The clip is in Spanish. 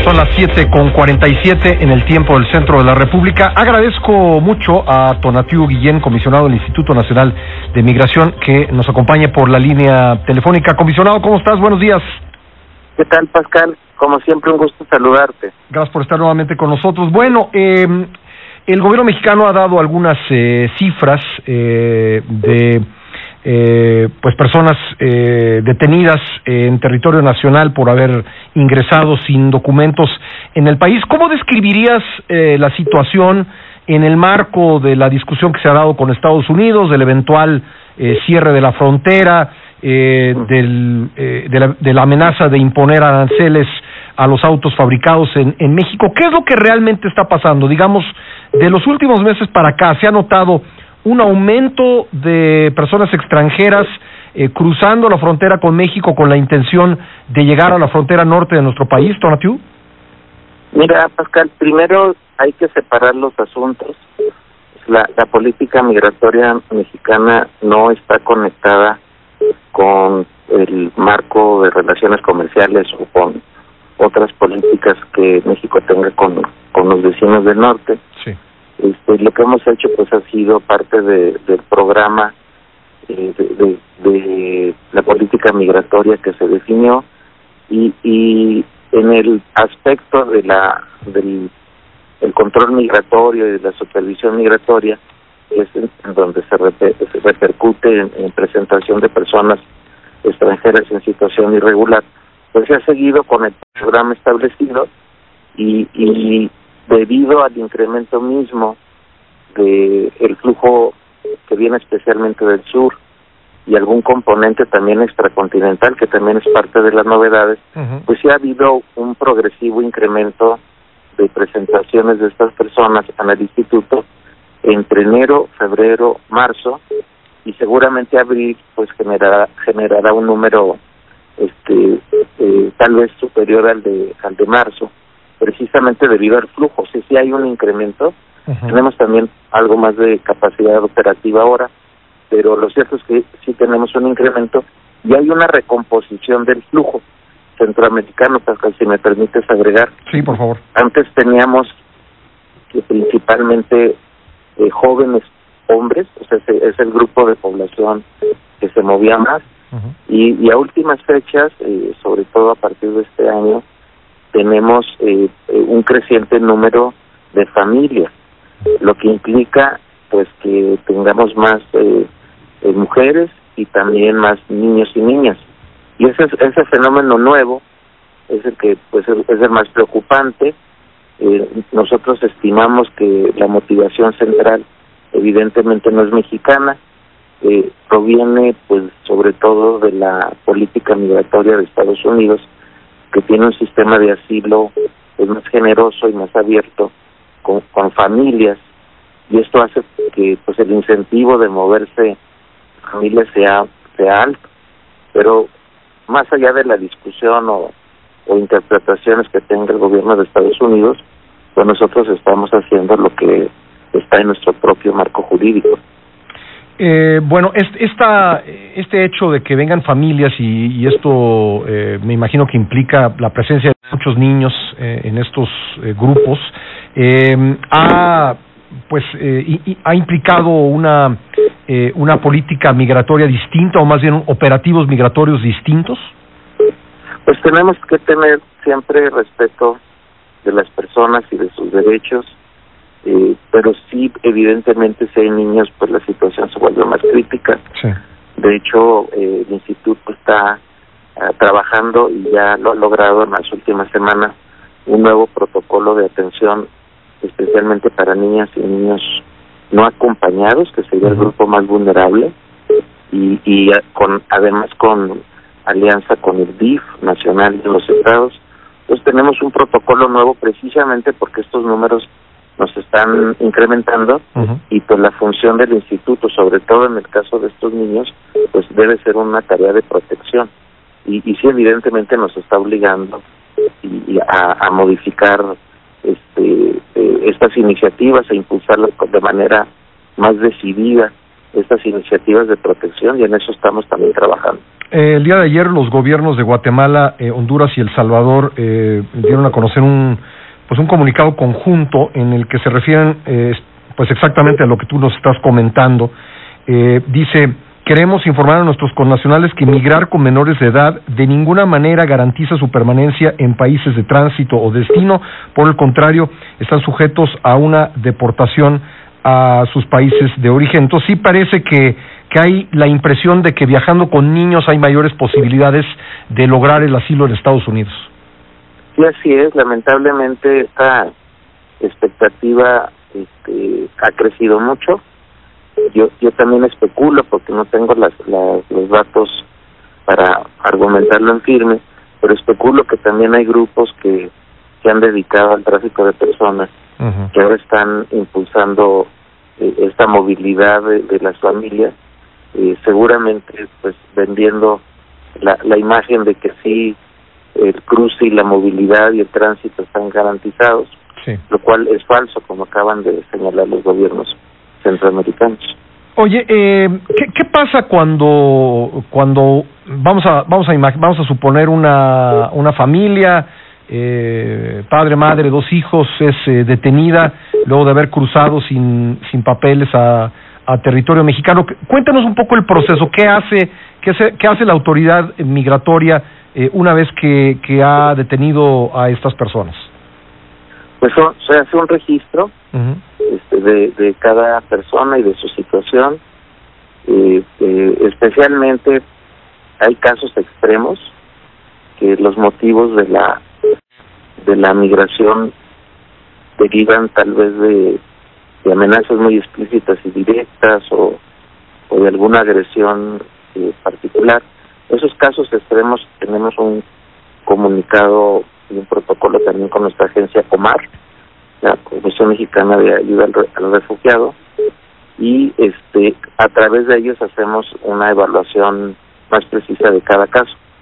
Son las 7:47 en el tiempo del centro de la República. Agradezco mucho a Tonatiuh Guillén, comisionado del Instituto Nacional de Migración, que nos acompañe por la línea telefónica. Comisionado, ¿cómo estás? Buenos días. ¿Qué tal, Pascal? Como siempre, un gusto saludarte. Gracias por estar nuevamente con nosotros. Bueno, el gobierno mexicano ha dado algunas cifras de pues personas detenidas en territorio nacional por haber ingresado sin documentos en el país. ¿Cómo describirías la situación en el marco de la discusión que se ha dado con Estados Unidos, del eventual cierre de la frontera, de la amenaza de imponer aranceles a los autos fabricados en México? ¿Qué es lo que realmente está pasando? Digamos, de los últimos meses para acá, ¿se ha notado un aumento de personas extranjeras cruzando la frontera con México con la intención de llegar a la frontera norte de nuestro país, Tonatiuh? Mira, Pascal, primero hay que separar los asuntos. La política migratoria mexicana no está conectada con el marco de relaciones comerciales o con otras políticas que México tenga con los vecinos del norte. Sí. Lo que hemos hecho pues ha sido parte del programa de la política migratoria que se definió y en el aspecto del control migratorio y de la supervisión migratoria es en donde se repercute en presentación de personas extranjeras en situación irregular. Pues se ha seguido con el programa establecido y debido al incremento mismo de el flujo que viene especialmente del sur y algún componente también extracontinental que también es parte de las novedades, pues sí ha habido un progresivo incremento de presentaciones de estas personas en el instituto entre enero, febrero, marzo, y seguramente abril pues generará un número tal vez superior al de marzo, precisamente debido al flujo. Sí hay un incremento. Tenemos también algo más de capacidad operativa ahora, pero lo cierto es que sí tenemos un incremento y hay una recomposición del flujo centroamericano, Pascal, si me permites agregar. Sí, por favor. Antes teníamos que principalmente jóvenes hombres, o sea, es el grupo de población que se movía más, y a últimas fechas, sobre todo a partir de este año, tenemos un creciente número de familias, lo que implica pues que tengamos más mujeres y también más niños y niñas, y ese fenómeno nuevo es el que pues es el más preocupante. Nosotros estimamos que la motivación central evidentemente no es mexicana, proviene pues sobre todo de la política migratoria de Estados Unidos, que tiene un sistema de asilo pues más generoso y más abierto con familias, y esto hace que pues el incentivo de moverse familias sea alto. Pero más allá de la discusión o interpretaciones que tenga el gobierno de Estados Unidos, pues nosotros estamos haciendo lo que está en nuestro propio marco jurídico. Bueno, este hecho de que vengan familias y esto me imagino que implica la presencia de muchos niños en estos grupos, ha implicado una política migratoria distinta, o más bien operativos migratorios distintos. Pues tenemos que tener siempre respeto de las personas y de sus derechos, pero sí, evidentemente, si hay niños, pues la situación se vuelve más crítica. Sí. De hecho, el instituto está trabajando y ya lo ha logrado en las últimas semanas un nuevo protocolo de atención especialmente para niñas y niños no acompañados, que sería el grupo más vulnerable, y además con alianza con el DIF nacional de los estados. Pues tenemos un protocolo nuevo precisamente porque estos números nos están incrementando, y pues la función del instituto, sobre todo en el caso de estos niños, pues debe ser una tarea de protección, y sí, evidentemente nos está obligando a modificar estas iniciativas e impulsarlas de manera más decidida, estas iniciativas de protección, y en eso estamos también trabajando. El día de ayer los gobiernos de Guatemala, Honduras y El Salvador dieron a conocer un comunicado conjunto en el que se refieren pues exactamente a lo que tú nos estás comentando. Dice: queremos informar a nuestros connacionales que migrar con menores de edad de ninguna manera garantiza su permanencia en países de tránsito o destino. Por el contrario, están sujetos a una deportación a sus países de origen. Entonces sí parece que hay la impresión de que viajando con niños hay mayores posibilidades de lograr el asilo en Estados Unidos. Sí, así es. Lamentablemente esta expectativa ha crecido mucho. Yo también especulo, porque no tengo los datos para argumentarlo en firme, pero especulo que también hay grupos que se han dedicado al tráfico de personas, que ahora están impulsando esta movilidad de las familias, seguramente pues vendiendo la imagen de que sí, el cruce y la movilidad y el tránsito están garantizados, sí, lo cual es falso, como acaban de señalar los gobiernos centroamericanos. Oye, ¿qué pasa cuando vamos a suponer una familia, padre, madre, 2 hijos, es detenida luego de haber cruzado sin papeles a territorio mexicano? Cuéntanos un poco el proceso. ¿Qué hace la autoridad migratoria una vez que ha detenido a estas personas? Pues se hace un registro de cada persona y de su situación. Especialmente hay casos extremos que los motivos de la migración derivan tal vez de amenazas muy explícitas y directas o de alguna agresión particular. En esos casos extremos tenemos un comunicado y un protocolo también con nuestra agencia COMAR, la Comisión Mexicana de Ayuda al Refugiado, y a través de ellos hacemos una evaluación más precisa de cada caso.